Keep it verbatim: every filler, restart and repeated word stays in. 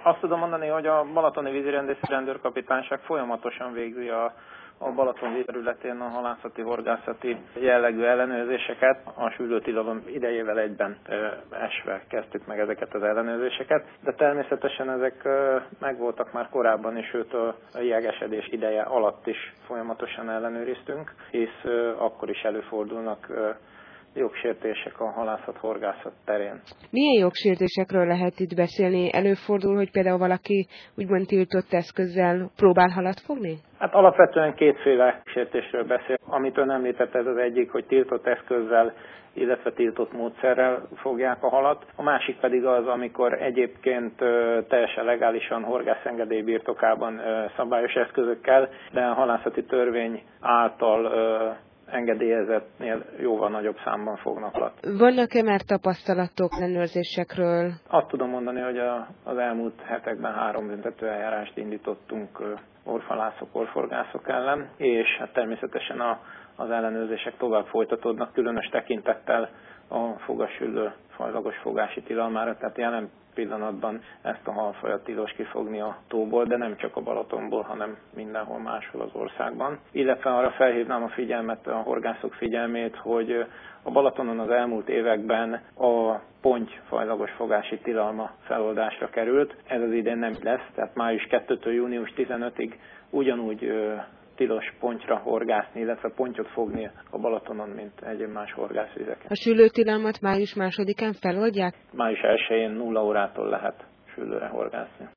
Azt tudom mondani, hogy a balatoni vízirendészeti rendőrkapitányság folyamatosan végzi a a Balaton víz területén a halászati, horgászati jellegű ellenőrzéseket. A sülőtilalom idejével egyben esve kezdtük meg ezeket az ellenőrzéseket, de természetesen ezek megvoltak már korábban is, sőt a jegesedés ideje alatt is folyamatosan ellenőriztünk, hisz akkor is előfordulnak jogsértések a halászat-horgászat terén. Milyen jogsértésekről lehet itt beszélni? Előfordul, hogy például valaki úgymond tiltott eszközzel próbál halat fogni? Hát alapvetően kétféle sértésről beszél. Amit ön említett, ez az egyik, hogy tiltott eszközzel, illetve tiltott módszerrel fogják a halat. A másik pedig az, amikor egyébként teljesen legálisan horgászengedély birtokában szabályos eszközökkel, de a halászati törvény által engedélyezettnél jóval nagyobb számban fognak halat. Vannak-e már tapasztalatok ellenőrzésekről? Azt tudom mondani, hogy a, az elmúlt hetekben három büntetőeljárást indítottunk orvhalászok, orvforgászok ellen, és hát természetesen a, az ellenőrzések tovább folytatódnak, különös tekintettel a fogasüllő fajlagos fogási tilalmára, tehát jelen pillanatban ezt a halfajat tilos kifogni a tóból, de nem csak a Balatonból, hanem mindenhol máshol az országban. Illetve arra felhívnám a figyelmet, a horgászok figyelmét, hogy a Balatonon az elmúlt években a ponty fajlagos fogási tilalma feloldásra került. Ez az idén nem lesz, tehát május kettőtől június tizenötödigeig ugyanúgy tilos pontyra horgászni, illetve pontyot fogni a Balatonon, mint egyéb más horgászvizeken. A sülőtilalmat május másodikán feloldják? május elsején nulla órától lehet sülőre horgászni.